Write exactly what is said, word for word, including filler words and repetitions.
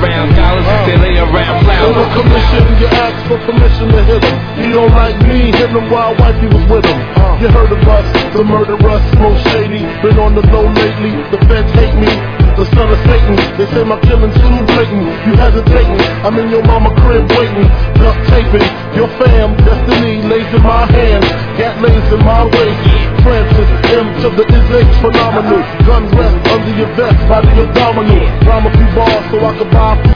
around dollars, uh, they lay around flowers. On a commission, you ask for permission to hit him. You don't like me, hit him while wifey was with him. Uh, you heard of us, the murderers, most shady. Been on the low lately, the feds hate me. The son of Satan, they say my killing's too blatant. You hesitating, I'm in your mama crib waiting. Duct taping, your fam, destiny lays in my hands. Gat lays in my waist. Francis, M to the is H phenomenal. Gun rest under your vest, by the abdominal. Rhyme a few bars so I can buy